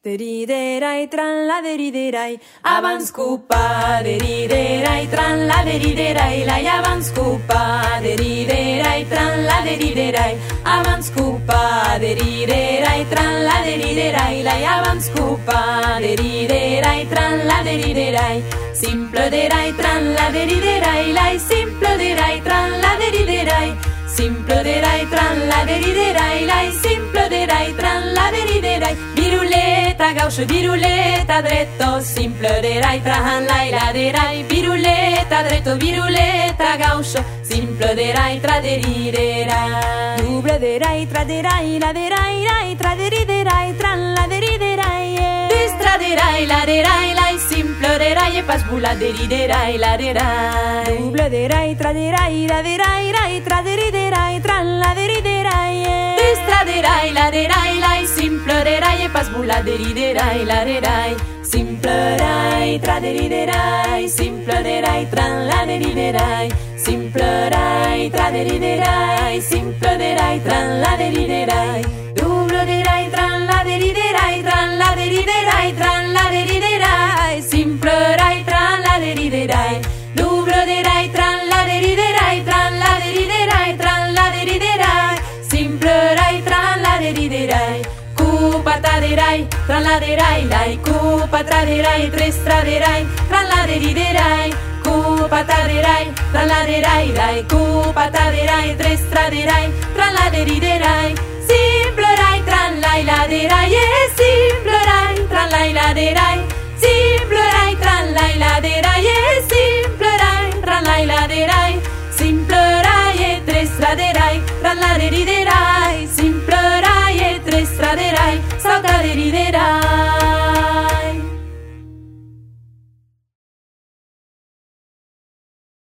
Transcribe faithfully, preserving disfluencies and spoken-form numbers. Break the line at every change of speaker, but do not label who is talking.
Deriderai, tran la deriderai, abans cupa, deriderai, tran la deriderai, lai abans cupa, deriderai, tran la deriderai, abans cupa, deriderai, tran la deriderai, lai abans cupa, deriderai, tran la deriderai, simple derai, tran la deriderai, lai simple derai, tran la deriderai, simple derai, tran la deriderai, lai simple derai, tran la deriderai, viruleta gaucho, viruleta dretto, simple derai, tran la la derai, viruleta dretto, viruleta gaucho, simple derai, tra deriderai, double derai, tra derai, la derai, rai, tra deriderai, tran la deriderai, destra derai, la derai, lai simple derai, e pas bula deriderai, la derai, double derai, tra derai, la derai, rai, tra deriderai, tran la deriderai, destra derai, la derai, lai simple derai, e pas bula deriderai, la derai, simple rai, tra deriderai, simple derai, tran la deriderai, simple rai, tra deriderai, simple derai, tran la deriderai, double derai, tran la deriderai, tran la deriderai, tran la deriderai, simple rai, tran la deriderai, double derai, tran la deriderai, tran la deriderai, tran la deriderai, simple rai, tran la deriderai, cupa traderai, tran la derai, lai cupa traderai, tres traderai, tran la deriderai, cupa traderai, tran la derai, lai cupa traderai, tres traderai, tran la deriderai, simple rai, tran la la derai, e simple rai, tran la la derai, simple rai, tran la la derai, e simple rai, tran la la derai, simple rai, e tres traderai, tran la deriderai, simple rai, e tres traderai, salta deriderai.